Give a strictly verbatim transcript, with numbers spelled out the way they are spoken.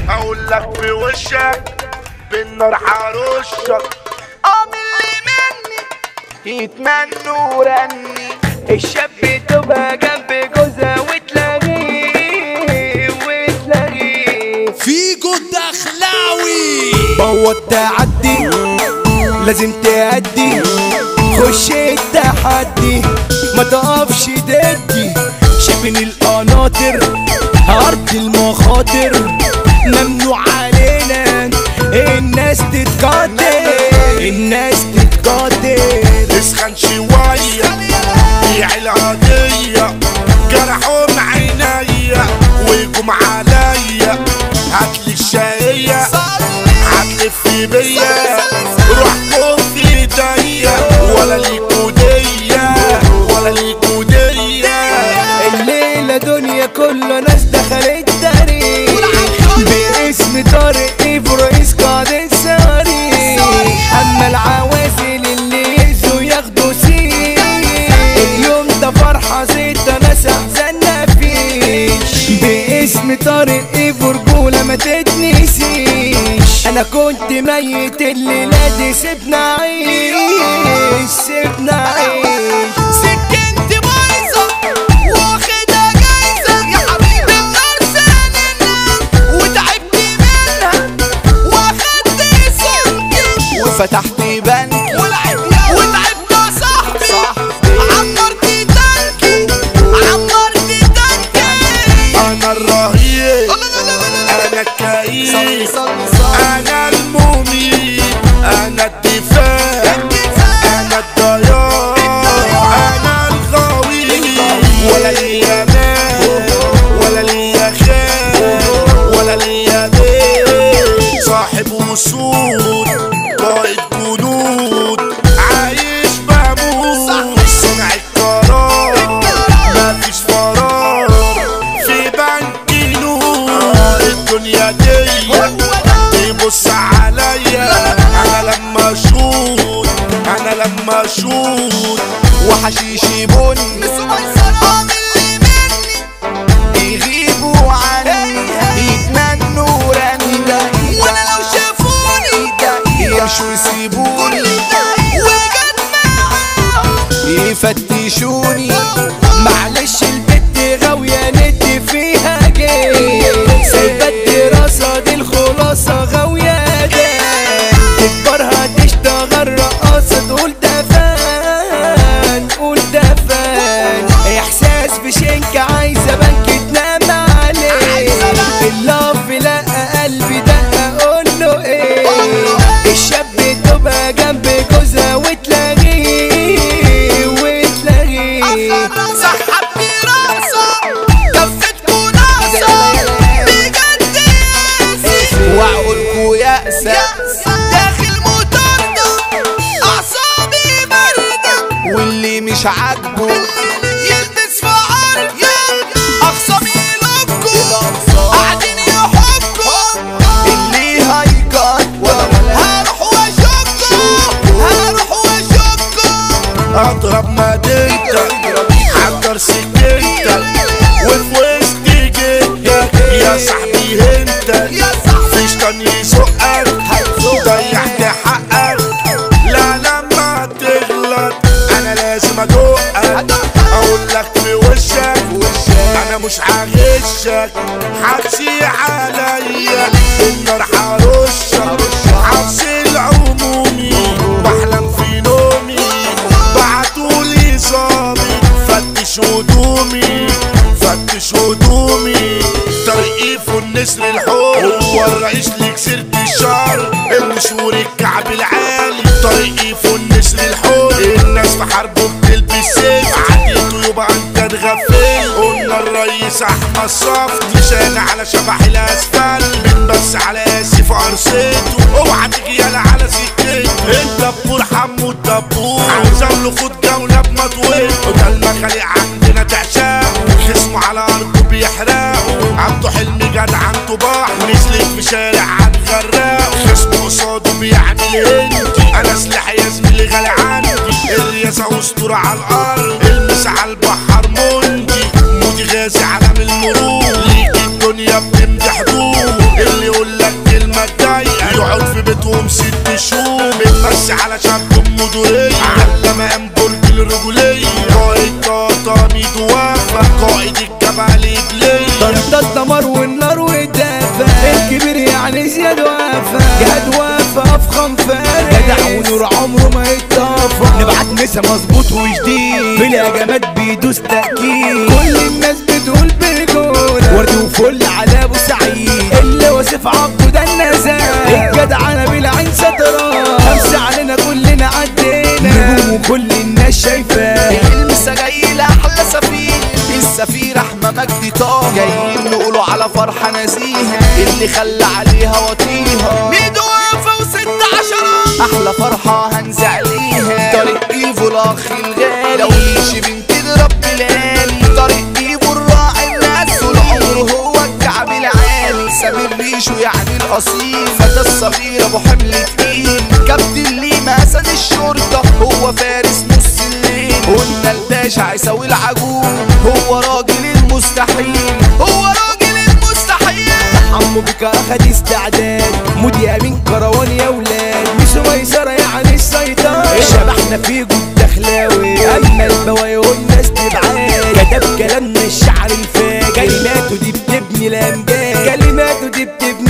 اقول لك في وشك بالنار حرشك. قام اللي مني يتمنوا رني الشاب تبقى جنب جوزها وتلاقيه وتلاقيه فيجو الدخلاوي. بوط تعدي لازم تأدي، خش التحدي ما تقفش ضدي. شبن القناطر أرض المخاطر، ممنوع علينا الناس تتقاتل الناس تتقاتل. اسخن شوية بيع القضية، جرحهم عينيا ويجوم عليا. هاتلي الشقية هتلف بيا، روحكم في ايديا ولا ليكوا دية ولا ليكوا دية. الليلة دنيا كله ناس دخلت تاريخ باسم طارق إيفو رئيس قاعدة الصواريخ. أما العوازل اللي يأذوا ياخدوا سيخ، اليوم ده فرحة زيت ناس أحزاننا فيش. باسم طارق إيفو رجولة ما تتنسيش. أنا كنت ميت الليلة دي سيبنا عيش سيبنا عيش. سكنت بايظة واخدها جايزة يا حبيبي، النار سننا وتعبت منها واخدت سكن وفتحت بنك وتعبت يا صاحبي، عمرت تنكي عمرت تنكي. انا الرهيب انا الكئيب انا المميت انا الدفاع انا الضياع انا الغوي. ولا ليا مال ولا ليا خال ولا ليا بيت، صاحب وصول قائد جنود عايش بموت. صنع القرار مفيش فراغ في بنك نور. الدنيا دي تبص عليا انا لما اشوط انا لما اشوط. وحشيشي بني قام اللي مني يغيبوا عني يتمنوا رني، وانا لو شافوني يمشوا يسيبوني وجت معاهم يفتشوني. معلش البت غاوية ندي فيها جاي، سايبة الدراسة دي الخلاصة غاوية جاي. تكبرها تشتغل رقاصة تقول ده فان قول ده فان. احساس بشنك عايزة بنك تنام عليه، اللف لقى قلبي دق اقول له ايه. الشاب تبقى جنب جوزها وتلاقيه وتلاقيه. سحبني راسه كفتكوا ناقصة بجد ياسي، وعقولكوا يأسة داخل مطاردة أعصابي باردة، واللي مش عاجبه يلبس في عرضي أخصامي يلوكوا قاعدين يحكوا. اللي هيقدر هروح واشكوا هروح واشكوا. اضرب مدينتك حضر سكتك وفي وسط جدك يا صاحبي هنتك. يا صاحبي فيش تاني يسوقك ضيعت حقك. لا لما تغلط انا لازم ادوقك، اقول لك في وشك انا مش هغشك. حبسي عليا النار حرشك، حبس العمومي بحلم في نومي. بعتولي ظابط فتش هدومي فتش هدومي. طريقي في النسر الحور هو الرئيس اللي كسرت الشعر المشهور الكعب العالي. طريقي في النسر الحور الناس في حربه بتلبس سيف، عديته يبقى انت تغفل. قلنا الرئيس احمد صف نشان على شبح الاسفل، من بس على اسف عرسيته اوعى تيجي يالا على سكته. الدبور حمو الدبور عاوز له خد جوله بمطويته، ده المخاليق عندنا تعشاه خصمه على ارضه بيحرقه. عبده حلمي جدع طباح نزلت في شارع هتغرقه، خصمه قصاده بيعمل هندي. انا سلاح يا زميلي غالي عندي، الرياسه اسطوره على الارض. المس على البحر مندي مودي غازي علم المرور، ليك الدنيا بتمدح دوب اللي يقول راسي على شاب مدورية على مقام برج الرجولية قائد طاطا ميدو وافا قائد الجبل إبلية طرد الدمار والنار والدافع الكبير يعني زياد وافا جهاد وافا افخم فارس جدع ونور عمره ما يتطفى نبعت مسا مظبوط وجديد بالهجمات بيدوس تأكيد كل الناس بتقول برجولة ورد وفل على ابو سعيد اللي وصف عبده ده النزال الجدع انا بالعين ستران خمسة علينا كلنا عدينا نجوم وكل الناس شايفاه المسا جاي لأحلى سفير السفير احمى مجدي طه جايين نقولوا على فرحة نزيهة اللي خلى عليها وطيها ميدو وافا وست عشرة احلى فرحة هنزع ليها طريق ايفو الاخ الغالي لو يمشي بنت رب ليالي طريق ايفو الراعي الناس طول عمره هو الكعب العالي سامر ريشو يعني الاصيل فتى الصغير ابو حمل تقيل كابتن ليما اسد الشرطة هو فارس نص الليل قلنا الباشا هيساوي العجوز هو راجل المستحيل هو راجل المستحيل عمو بك اخد استعداد مودي امين كروان يا ولاد مش ميسرة يعني السيطرة شبحنا في جود دخلاوي اما البوايا والناس تبعاد كتب كلامنا الشعر الفاجر كلماته دي بتبني الامجاد كلماته دي بتبني